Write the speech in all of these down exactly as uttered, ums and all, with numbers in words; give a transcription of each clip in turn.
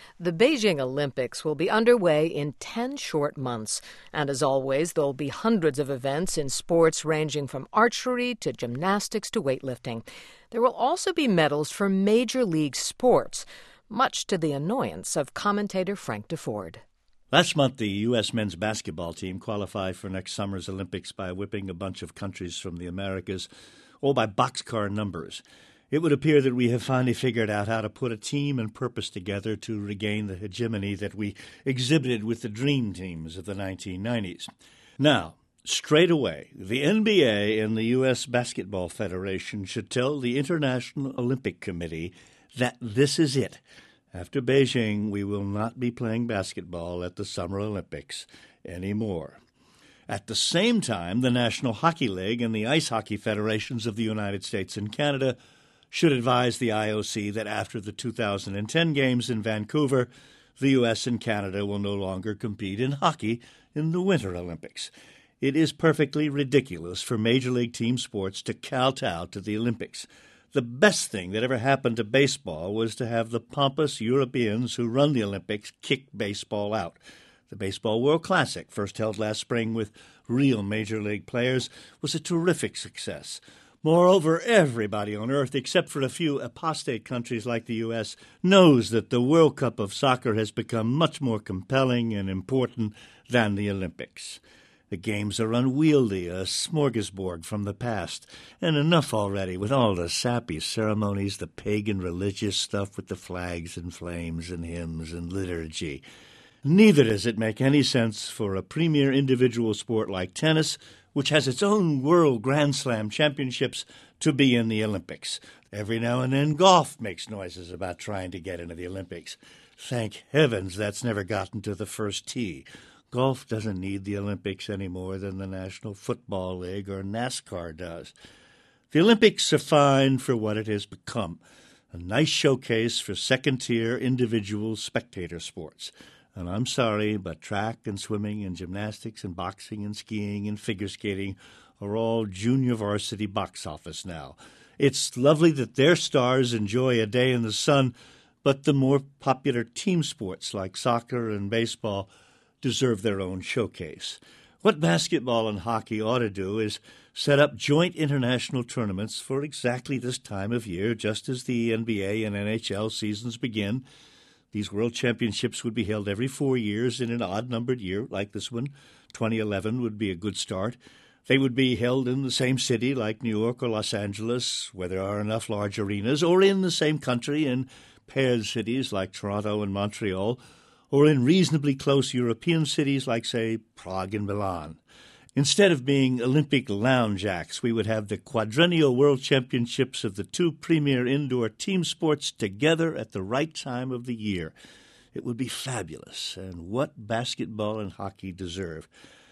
The Beijing Olympics will be underway in ten short months. And as always, there'll be hundreds of events in sports ranging from archery to gymnastics to weightlifting. There will also be medals for major league sports, much to the annoyance of commentator Frank Deford. Last month, the U S men's basketball team qualified for next summer's Olympics by whipping a bunch of countries from the Americas, all by boxcar numbers. It would appear that we have finally figured out how to put a team and purpose together to regain the hegemony that we exhibited with the dream teams of the nineteen nineties. Now, straight away, the N B A and the U S Basketball Federation should tell the International Olympic Committee that this is it. After Beijing, we will not be playing basketball at the Summer Olympics anymore. At the same time, the National Hockey League and the Ice Hockey Federations of the United States and Canada should advise the I O C that after the two thousand ten Games in Vancouver, the U S and Canada will no longer compete in hockey in the Winter Olympics. It is perfectly ridiculous for Major League team sports to kowtow to the Olympics. The best thing that ever happened to baseball was to have the pompous Europeans who run the Olympics kick baseball out. The Baseball World Classic, first held last spring with real Major League players, was a terrific success. Moreover, everybody on Earth, except for a few apostate countries like the U S, knows that the World Cup of Soccer has become much more compelling and important than the Olympics. The games are unwieldy, a smorgasbord from the past, and enough already with all the sappy ceremonies, the pagan religious stuff with the flags and flames and hymns and liturgy. Neither does it make any sense for a premier individual sport like tennis, which has its own World Grand Slam championships, to be in the Olympics. Every now and then golf makes noises about trying to get into the Olympics. Thank heavens that's never gotten to the first tee. Golf doesn't need the Olympics any more than the National Football League or NASCAR does. The Olympics are fine for what it has become, a nice showcase for second-tier individual spectator sports. And I'm sorry, but track and swimming and gymnastics and boxing and skiing and figure skating are all junior varsity box office now. It's lovely that their stars enjoy a day in the sun, but the more popular team sports like soccer and baseball deserve their own showcase. What basketball and hockey ought to do is set up joint international tournaments for exactly this time of year, just as the N B A and N H L seasons begin. These World Championships would be held every four years in an odd-numbered year like this one. twenty eleven would be a good start. They would be held in the same city like New York or Los Angeles, where there are enough large arenas, or in the same country in paired cities like Toronto and Montreal, or in reasonably close European cities like, say, Prague and Milan. Instead of being Olympic lounge acts, we would have the quadrennial World Championships of the two premier indoor team sports together at the right time of the year. It would be fabulous, and what basketball and hockey deserve.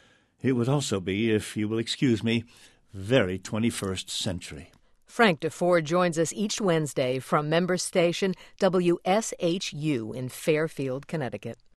It would also be, if you will excuse me, very twenty-first century. Frank Deford joins us each Wednesday from member station W S H U in Fairfield, Connecticut.